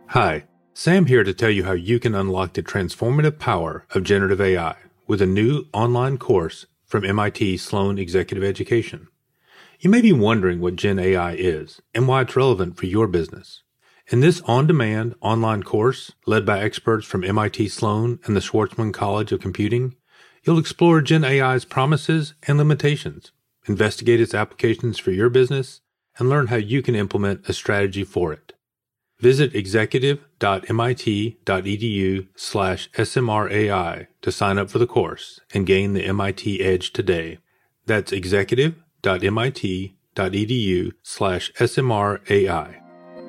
Hi, Sam here to tell you how you can unlock the transformative power of generative AI with a new online course from MIT Sloan Executive Education. You may be wondering what Gen AI is and why it's relevant for your business. In this on-demand online course, led by experts from MIT Sloan and the Schwarzman College of Computing, you'll explore Gen AI's promises and limitations, investigate its applications for your business, and learn how you can implement a strategy for it. Visit executive.mit.edu/SMRAI to sign up for the course and gain the MIT edge today. That's executive.mit.edu/SMRAI.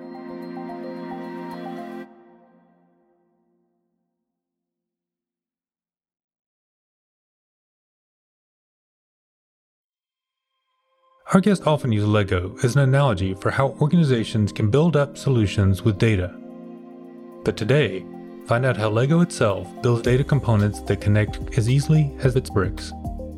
Our guests often use Lego as an analogy for how organizations can build up solutions with data. But today, find out how Lego itself builds data components that connect as easily as its bricks.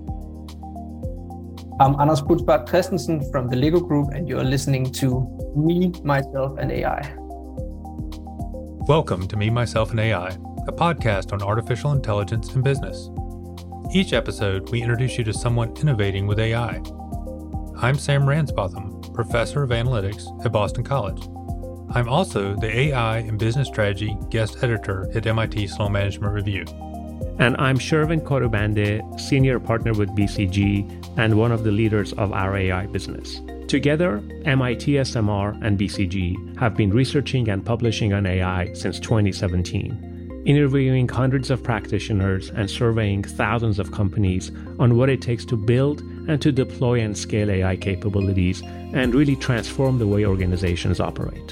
I'm Anders Putzbach Christensen from the Lego Group, and you're listening to Me, Myself, and AI. Welcome to Me, Myself, and AI, a podcast on artificial intelligence and business. Each episode, we introduce you to someone innovating with AI. I'm Sam Ransbotham, Professor of Analytics at Boston College. I'm also the AI and Business Strategy Guest Editor at MIT Sloan Management Review. And I'm Shervin Korobande, Senior Partner with BCG and one of the leaders of our AI business. Together, MIT SMR and BCG have been researching and publishing on AI since 2017, interviewing hundreds of practitioners and surveying thousands of companies on what it takes to build and to deploy and scale AI capabilities and really transform the way organizations operate.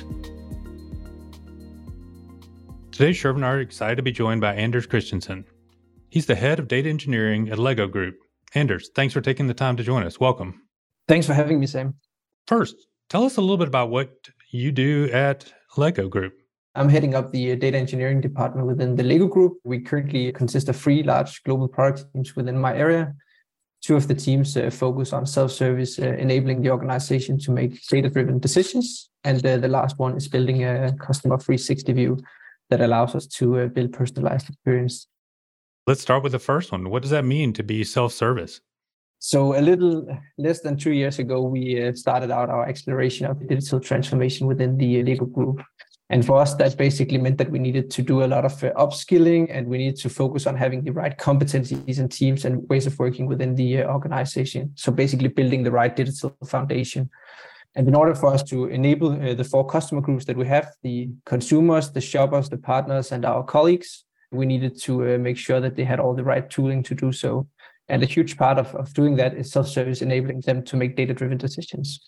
Today, Shervin and I are excited to be joined by Anders Christensen. He's the head of data engineering at Lego Group. Anders, thanks for taking the time to join us. Welcome. Thanks for having me, Sam. First, tell us a little bit about what you do at Lego Group. I'm heading up the data engineering department within the Lego Group. We currently consist of 3 large global product teams within my area. 2 of the teams focus on self-service, enabling the organization to make data-driven decisions. And the last one is building a customer 360 view that allows us to build personalized experience. Let's start with the first one. What does that mean to be self-service? So a little less than 2 years ago, we started out our exploration of digital transformation within the Lego Group. And for us, that basically meant that we needed to do a lot of upskilling, and we needed to focus on having the right competencies and teams and ways of working within the organization. So basically building the right digital foundation. And in order for us to enable the 4 customer groups that we have, the consumers, the shoppers, the partners, and our colleagues, we needed to make sure that they had all the right tooling to do so. And a huge part of doing that is self-service, enabling them to make data-driven decisions.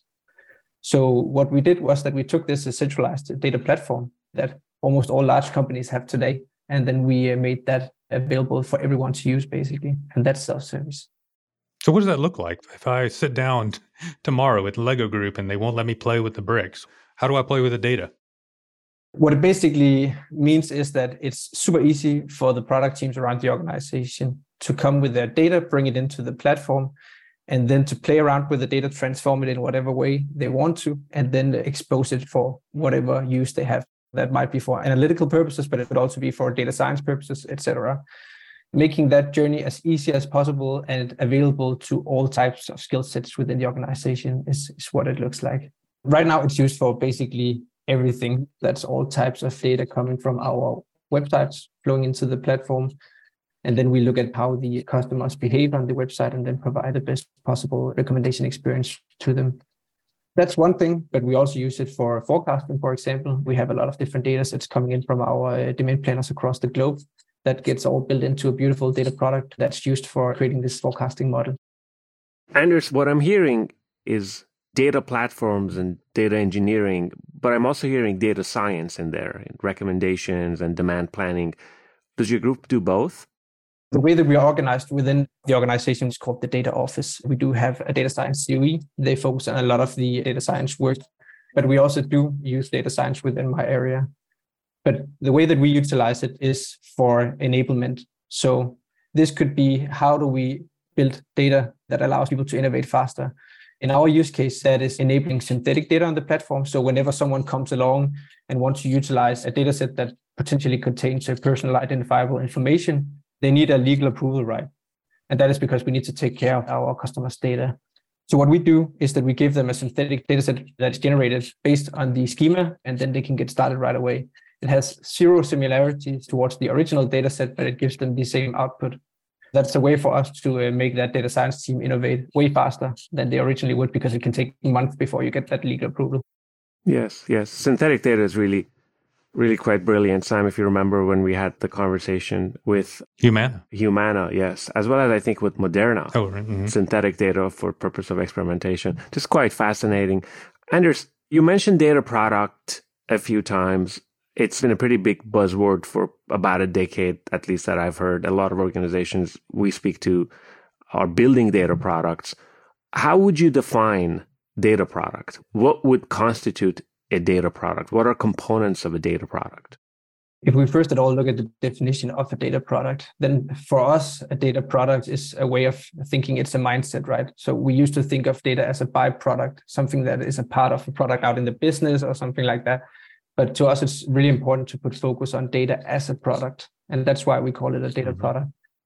So what we did was that we took this centralized data platform that almost all large companies have today, and then we made that available for everyone to use, basically, and that's self-service. So what does that look like? If I sit down tomorrow with Lego Group and they won't let me play with the bricks, how do I play with the data? What it basically means is that it's super easy for the product teams around the organization to come with their data, bring it into the platform, and then to play around with the data, transform it in whatever way they want to, and then expose it for whatever use they have. That might be for analytical purposes, but it could also be for data science purposes, etc. Making that journey as easy as possible and available to all types of skill sets within the organization is what it looks like. Right now, it's used for basically everything. That's all types of data coming from our websites flowing into the platform. And then we look at how the customers behave on the website and then provide the best possible recommendation experience to them. That's one thing, but we also use it for forecasting, for example. We have a lot of different data sets coming in from our demand planners across the globe that gets all built into a beautiful data product that's used for creating this forecasting model. Anders, what I'm hearing is data platforms and data engineering, but I'm also hearing data science in there, and recommendations and demand planning. Does your group do both? The way that we are organized within the organization is called the data office. We do have a data science COE. They focus on a lot of the data science work, but we also do use data science within my area. But the way that we utilize it is for enablement. So this could be, how do we build data that allows people to innovate faster? In our use case, that is enabling synthetic data on the platform. So whenever someone comes along and wants to utilize a data set that potentially contains a personal identifiable information, they need a legal approval, right? And that is because we need to take care of our customers' data. So what we do is that we give them a synthetic data set that's generated based on the schema, and then they can get started right away. It has zero similarities towards the original data set, but it gives them the same output. That's a way for us to make that data science team innovate way faster than they originally would, because it can take months before you get that legal approval. Yes. Synthetic data is really quite brilliant. Sam, if you remember when we had the conversation with Humana, yes, as well as I think with Moderna. Oh, right. Mm-hmm. Synthetic data for purpose of experimentation. Just quite fascinating. Anders, you mentioned data product a few times. It's been a pretty big buzzword for about a decade, at least that I've heard. A lot of organizations we speak to are building data products. How would you define data product? What would constitute a data product? What are components of a data product? If we first at all look at the definition of a data product, then for us, a data product is a way of thinking. It's a mindset, right? So we used to think of data as a byproduct, something that is a part of a product out in the business or something like that. But to us, it's really important to put focus on data as a product. And that's why we call it a data product.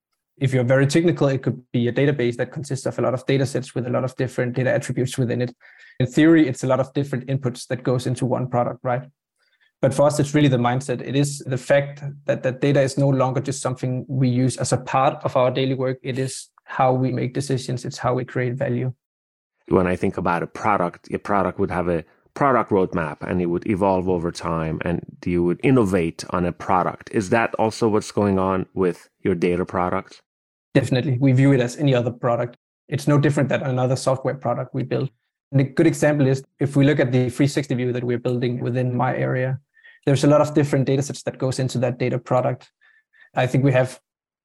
If you're very technical, it could be a database that consists of a lot of data sets with a lot of different data attributes within it. In theory, it's a lot of different inputs that goes into one product, right? But for us, it's really the mindset. It is the fact that that data is no longer just something we use as a part of our daily work. It is how we make decisions. It's how we create value. When I think about a product would have a product roadmap, and it would evolve over time, and you would innovate on a product. Is that also what's going on with your data products? Definitely. We view it as any other product. It's no different than another software product we build. And a good example is if we look at the 360 view that we're building within my area, there's a lot of different data sets that goes into that data product. I think we have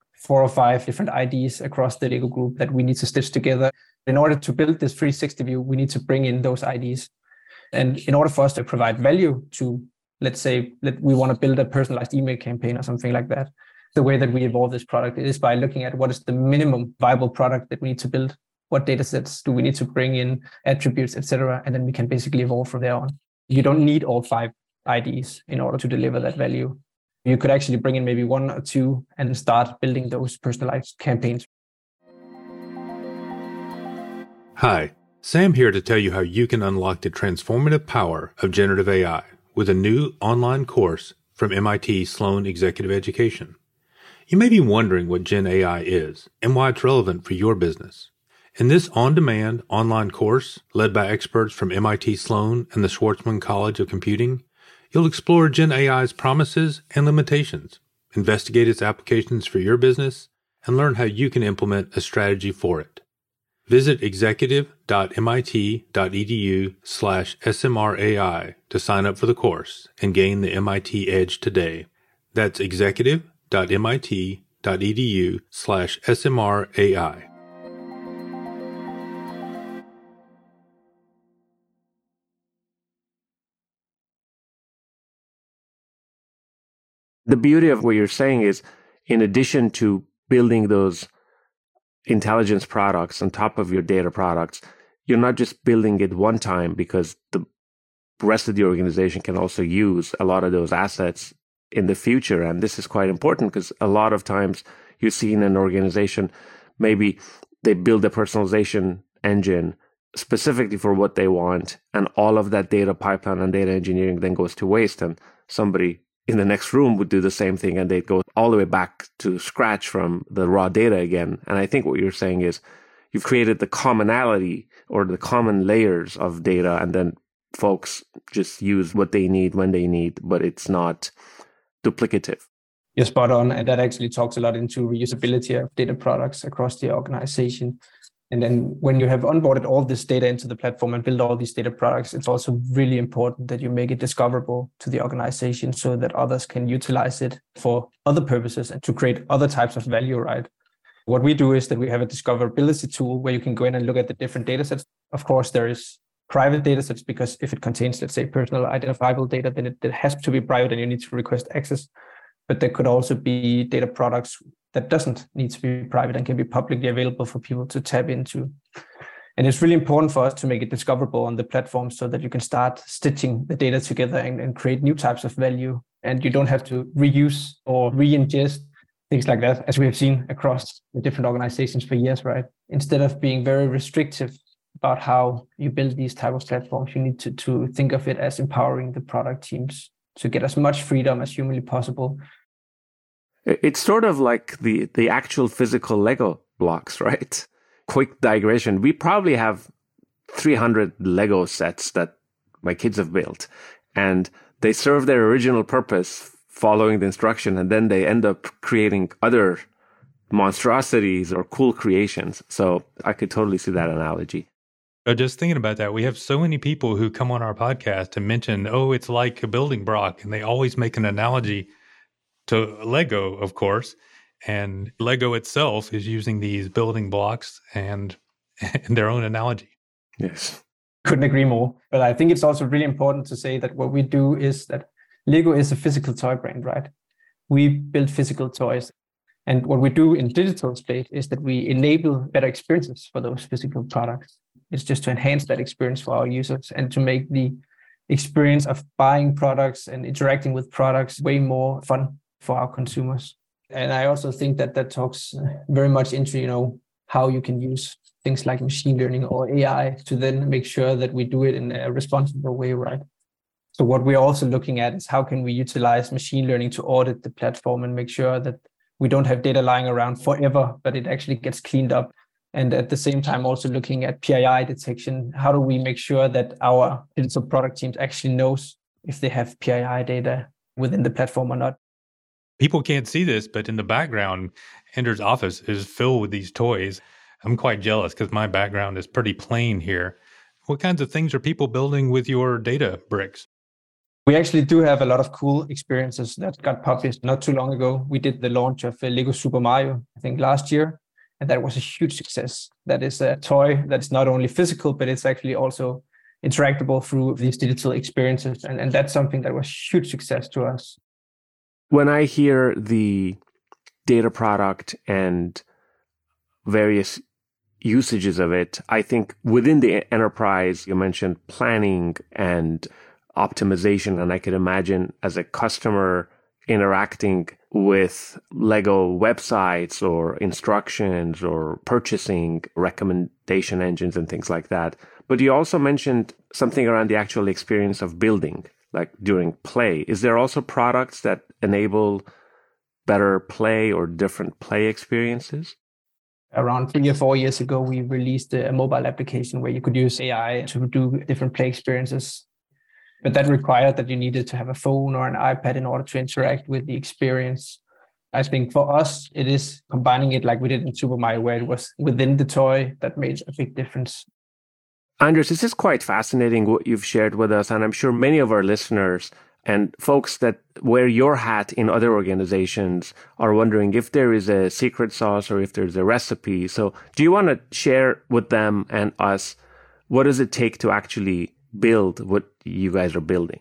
4 or 5 different IDs across the Lego group that we need to stitch together. In order to build this 360 view, we need to bring in those IDs. And in order for us to provide value to, let's say, that we want to build a personalized email campaign or something like that, the way that we evolve this product is by looking at what is the minimum viable product that we need to build. What data sets do we need to bring in, attributes, etc. And then we can basically evolve from there on. You don't need all 5 IDs in order to deliver that value. You could actually bring in maybe 1 or 2 and start building those personalized campaigns. Hi, Sam here to tell you how you can unlock the transformative power of generative AI with a new online course from MIT Sloan Executive Education. You may be wondering what Gen AI is and why it's relevant for your business. In this on-demand online course led by experts from MIT Sloan and the Schwarzman College of Computing, you'll explore Gen AI's promises and limitations, investigate its applications for your business, and learn how you can implement a strategy for it. Visit executive.mit.edu/SMRAI to sign up for the course and gain the MIT edge today. That's executive.mit.edu/SMRAI. The beauty of what you're saying is, in addition to building those intelligence products on top of your data products, you're not just building it one time, because the rest of the organization can also use a lot of those assets in the future. And this is quite important because a lot of times you see in an organization, maybe they build a personalization engine specifically for what they want, and all of that data pipeline and data engineering then goes to waste, and somebody in the next room would do the same thing, and they'd go all the way back to scratch from the raw data again. And I think what you're saying is you've created the commonality or the common layers of data, and then folks just use what they need when they need, but it's not duplicative. You're spot on. And that actually talks a lot into reusability of data products across the organization. And then when you have onboarded all this data into the platform and build all these data products, it's also really important that you make it discoverable to the organization so that others can utilize it for other purposes and to create other types of value, right? What we do is that we have a discoverability tool where you can go in and look at the different data sets. Of course, there is private data sets, because if it contains, let's say, personal identifiable data, then it has to be private and you need to request access. But there could also be data products that doesn't need to be private and can be publicly available for people to tap into. And it's really important for us to make it discoverable on the platform so that you can start stitching the data together and create new types of value. And you don't have to reuse or re-ingest things like that, as we have seen across the different organizations for years, right? Instead of being very restrictive about how you build these type of platforms, you need to think of it as empowering the product teams to get as much freedom as humanly possible. It's sort of like the actual physical Lego blocks, right? Quick digression. We probably have 300 Lego sets that my kids have built, and they serve their original purpose following the instruction, and then they end up creating other monstrosities or cool creations. So I could totally see that analogy. Just thinking about that, we have so many people who come on our podcast and mention, oh, it's like a building block, and they always make an analogy to Lego, of course. And Lego itself is using these building blocks and their own analogy. Yes. Couldn't agree more. But I think it's also really important to say that what we do is that Lego is a physical toy brand, right? We build physical toys. And what we do in digital space is that we enable better experiences for those physical products. It's just to enhance that experience for our users and to make the experience of buying products and interacting with products way more fun for our consumers. And I also think that talks very much into, how you can use things like machine learning or AI to then make sure that we do it in a responsible way, right? So what we're also looking at is how can we utilize machine learning to audit the platform and make sure that we don't have data lying around forever, but it actually gets cleaned up. And at the same time, also looking at PII detection. How do we make sure that our digital product teams actually knows if they have PII data within the platform or not? People can't see this, but in the background, Anders' office is filled with these toys. I'm quite jealous because my background is pretty plain here. What kinds of things are people building with your data bricks? We actually do have a lot of cool experiences that got published not too long ago. We did the launch of Lego Super Mario, I think last year, and that was a huge success. That is a toy that's not only physical, but it's actually also interactable through these digital experiences. And that's something that was a huge success to us. When I hear the data product and various usages of it, I think within the enterprise, you mentioned planning and optimization. And I could imagine as a customer interacting with Lego websites or instructions or purchasing recommendation engines and things like that. But you also mentioned something around the actual experience of building, like during play. Is there also products that enable better play or different play experiences? Around 3 or 4 years ago, we released a mobile application where you could use AI to do different play experiences. But that required that you needed to have a phone or an iPad in order to interact with the experience. I think for us, it is combining it like we did in Super Mario, where it was within the toy that made a big difference. Anders, this is quite fascinating what you've shared with us. And I'm sure many of our listeners and folks that wear your hat in other organizations are wondering if there is a secret sauce or if there's a recipe. So do you want to share with them and us, what does it take to actually build what you guys are building?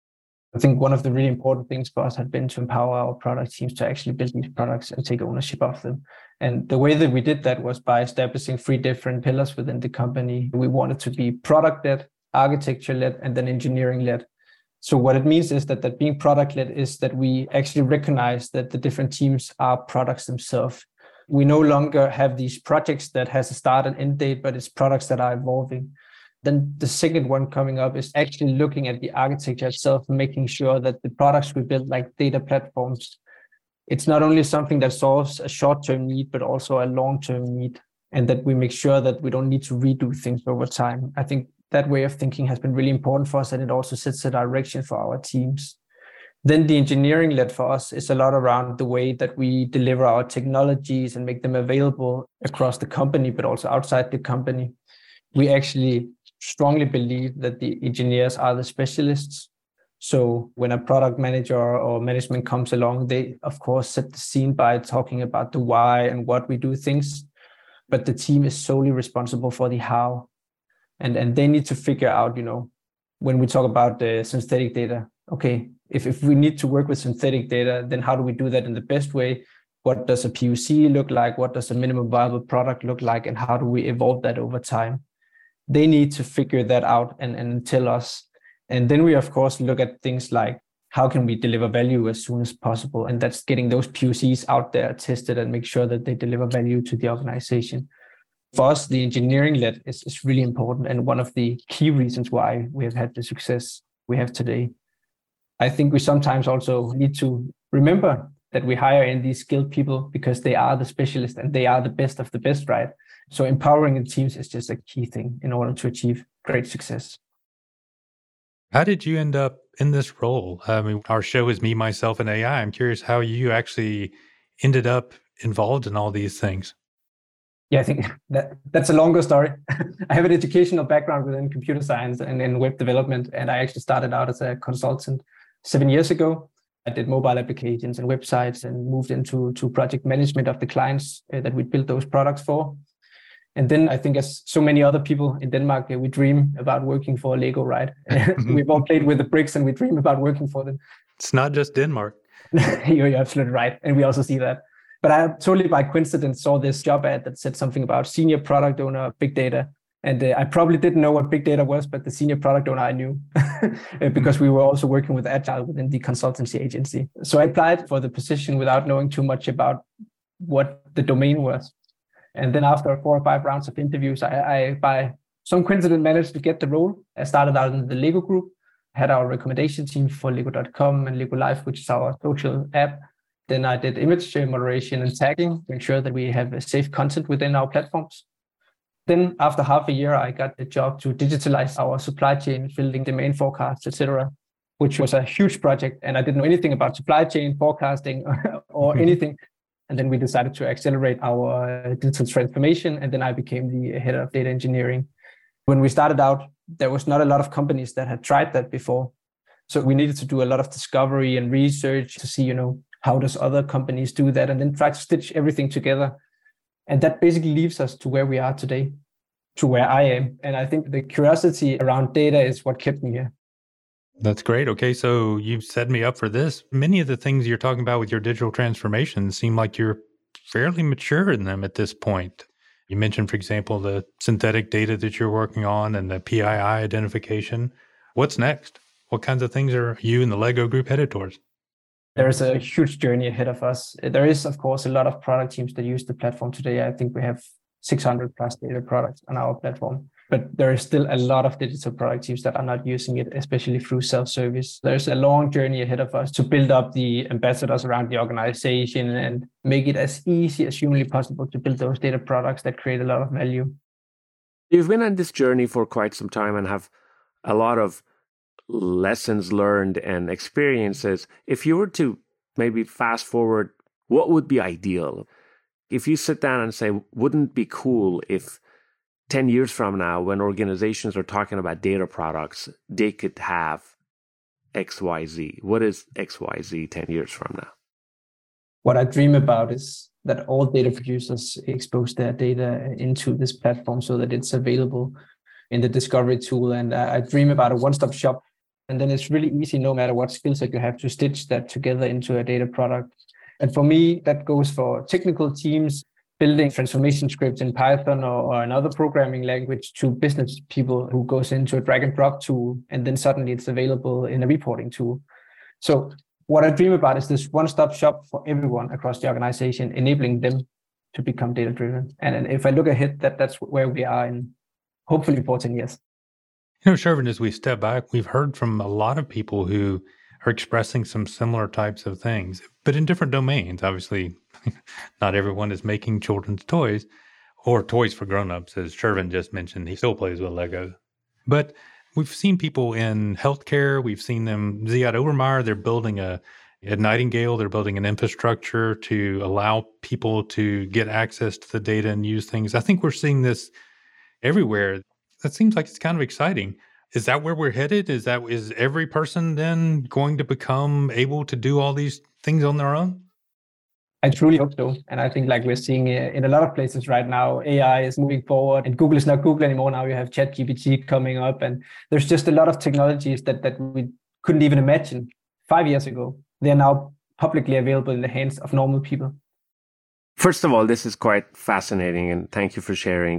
I think one of the really important things for us had been to empower our product teams to actually build these products and take ownership of them. And the way that we did that was by establishing 3 different pillars within the company. We wanted to be product-led, architecture-led, and then engineering-led. So what it means is that being product-led is that we actually recognize that the different teams are products themselves. We no longer have these projects that has a start and end date, but it's products that are evolving. Then the second one coming up is actually looking at the architecture itself, making sure that the products we build, like data platforms, it's not only something that solves a short-term need, but also a long-term need, and that we make sure that we don't need to redo things over time. I think that way of thinking has been really important for us, and it also sets a direction for our teams. Then the engineering led for us is a lot around the way that we deliver our technologies and make them available across the company, but also outside the company. We actually strongly believe that the engineers are the specialists. So when a product manager or management comes along, they, of course, set the scene by talking about the why and what we do things. But the team is solely responsible for the how. And they need to figure out, when we talk about the synthetic data, okay, if we need to work with synthetic data, then how do we do that in the best way? What does a POC look like? What does a minimum viable product look like? And how do we evolve that over time? They need to figure that out and tell us. And then we, of course, look at things like how can we deliver value as soon as possible? And that's getting those POCs out there tested and make sure that they deliver value to the organization. For us, the engineering led is really important and one of the key reasons why we have had the success we have today. I think we sometimes also need to remember that we hire in these skilled people because they are the specialists and they are the best of the best, right? So empowering the teams is just a key thing in order to achieve great success. How did you end up in this role? I mean, our show is Me, Myself, and AI. I'm curious how you actually ended up involved in all these things. Yeah, I think that's a longer story. I have an educational background within computer science and in web development, and I actually started out as a consultant 7 years ago. I did mobile applications and websites and moved into project management of the clients that we built those products for. And then I think as so many other people in Denmark, we dream about working for Lego, right? We've all played with the bricks and we dream about working for them. It's not just Denmark. You're absolutely right. And we also see that. But I totally by coincidence saw this job ad that said something about senior product owner, big data. And I probably didn't know what big data was, but the senior product owner I knew because we were also working with Agile within the consultancy agency. So I applied for the position without knowing too much about what the domain was. And then after 4 or 5 rounds of interviews, I by some coincidence managed to get the role. I started out in the Lego group, had our recommendation team for Lego.com and Lego Live, which is our social app. Then I did image moderation and tagging to ensure that we have safe content within our platforms. Then after half a year, I got the job to digitalize our supply chain, building demand forecasts, etc., which was a huge project. And I didn't know anything about supply chain forecasting or anything. And then we decided to accelerate our digital transformation. And then I became the head of data engineering. When we started out, there was not a lot of companies that had tried that before. So we needed to do a lot of discovery and research to see, how does other companies do that? And then try to stitch everything together. And that basically leaves us to where we are today, to where I am. And I think the curiosity around data is what kept me here. That's great. Okay, so you've set me up for this. Many of the things you're talking about with your digital transformation seem like you're fairly mature in them at this point. You mentioned, for example, the synthetic data that you're working on and the PII identification. What's next? What kinds of things are you and the Lego group headed towards? There's a huge journey ahead of us. There is, of course, a lot of product teams that use the platform today. I think we have 600 plus data products on our platform. But there is still a lot of digital product teams that are not using it, especially through self-service. There's a long journey ahead of us to build up the ambassadors around the organization and make it as easy as humanly possible to build those data products that create a lot of value. You've been on this journey for quite some time and have a lot of lessons learned and experiences. If you were to maybe fast forward, what would be ideal? If you sit down and say, wouldn't it be cool if 10 years from now, when organizations are talking about data products, they could have XYZ? What is XYZ 10 years from now? What I dream about is that all data producers expose their data into this platform so that it's available in the discovery tool. And I dream about a one-stop shop. And then it's really easy, no matter what skill set you have, to stitch that together into a data product. And for me, that goes for technical teams, building transformation scripts in Python or another programming language, to business people who goes into a drag and drop tool, and then suddenly it's available in a reporting tool. So what I dream about is this one-stop shop for everyone across the organization, enabling them to become data-driven. And if I look ahead, that's where we are in hopefully 14 years. Shervin, as we step back, we've heard from a lot of people who are expressing some similar types of things, but in different domains. Obviously, not everyone is making children's toys or toys for grown-ups. As Shervin just mentioned, he still plays with Lego. But we've seen people in healthcare. We've seen them, Ziad Obermeyer, they're building at Nightingale, they're building an infrastructure to allow people to get access to the data and use things. I think we're seeing this everywhere. That seems like it's kind of exciting. Is that where we're headed? Is every person then going to become able to do all these things on their own? I truly hope so. And I think we're seeing in a lot of places right now, AI is moving forward and Google is not Google anymore. Now you have ChatGPT coming up, and there's just a lot of technologies that we couldn't even imagine 5 years ago. They're now publicly available in the hands of normal people. First of all, this is quite fascinating, and thank you for sharing.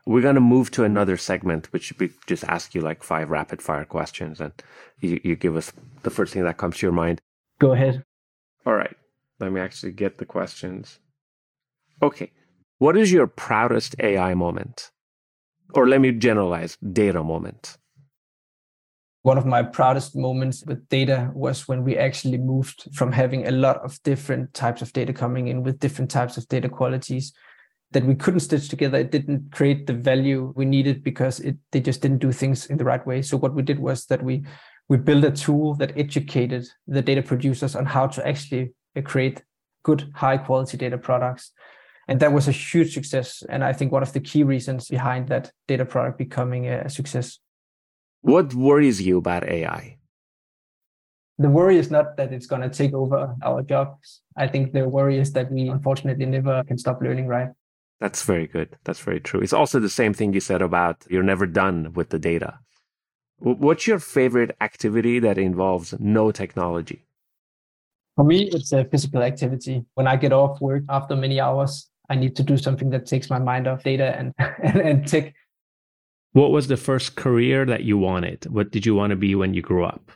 We're going to move to another segment, which we just ask you like 5 rapid fire questions, and you give us the first thing that comes to your mind. Go ahead. All right. Let me actually get the questions. Okay. What is your proudest AI moment? Or let me generalize, data moment. One of my proudest moments with data was when we actually moved from having a lot of different types of data coming in with different types of data qualities that we couldn't stitch together. It didn't create the value we needed because they just didn't do things in the right way. So what we did was that we built a tool that educated the data producers on how to actually create good, high quality data products. And that was a huge success. And I think one of the key reasons behind that data product becoming a success. What worries you about AI? The worry is not that it's going to take over our jobs. I think the worry is that we unfortunately never can stop learning, right? That's very good. That's very true. It's also the same thing you said about you're never done with the data. What's your favorite activity that involves no technology? For me, it's a physical activity. When I get off work after many hours, I need to do something that takes my mind off data and tech. What was the first career that you wanted? What did you want to be when you grew up?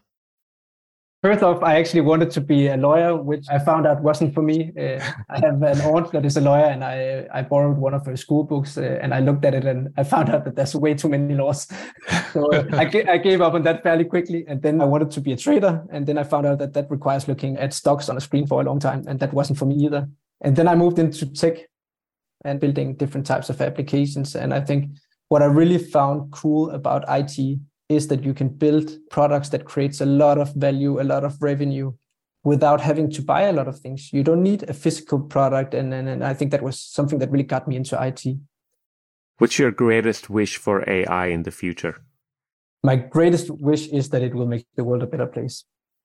First off, I actually wanted to be a lawyer, which I found out wasn't for me. I have an aunt that is a lawyer, and I borrowed one of her school books, and I looked at it, and I found out that there's way too many laws. So I gave up on that fairly quickly, and then I wanted to be a trader, and then I found out that requires looking at stocks on a screen for a long time, and that wasn't for me either. And then I moved into tech and building different types of applications, and I think what I really found cool about IT is that you can build products that creates a lot of value, a lot of revenue without having to buy a lot of things. You don't need a physical product. And I think that was something that really got me into IT. What's your greatest wish for AI in the future? My greatest wish is that it will make the world a better place.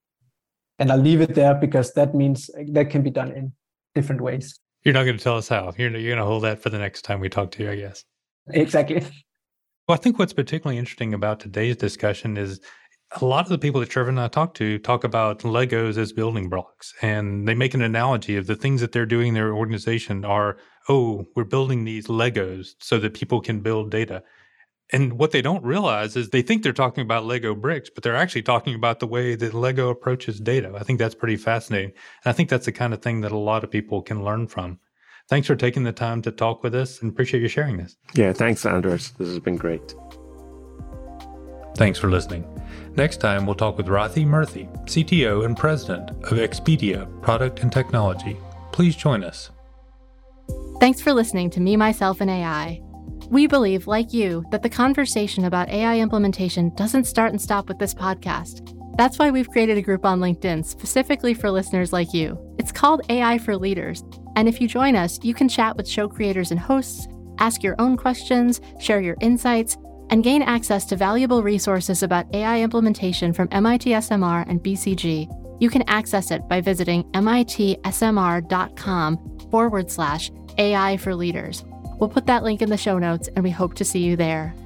And I'll leave it there because that means that can be done in different ways. You're not going to tell us how. You're going to hold that for the next time we talk to you, I guess. Exactly. Well, I think what's particularly interesting about today's discussion is a lot of the people that Trevor and I talk to talk about Legos as building blocks. And they make an analogy of the things that they're doing in their organization are, we're building these Legos so that people can build data. And what they don't realize is they think they're talking about Lego bricks, but they're actually talking about the way that Lego approaches data. I think that's pretty fascinating. And I think that's the kind of thing that a lot of people can learn from. Thanks for taking the time to talk with us and appreciate you sharing this. Yeah, thanks, Anders. This has been great. Thanks for listening. Next time, we'll talk with Rathi Murthy, CTO and President of Expedia Product and Technology. Please join us. Thanks for listening to Me, Myself, and AI. We believe, like you, that the conversation about AI implementation doesn't start and stop with this podcast. That's why we've created a group on LinkedIn specifically for listeners like you. It's called AI for Leaders. And if you join us, you can chat with show creators and hosts, ask your own questions, share your insights, and gain access to valuable resources about AI implementation from MIT SMR and BCG. You can access it by visiting mitsmr.com/AI for Leaders. We'll put that link in the show notes, and we hope to see you there.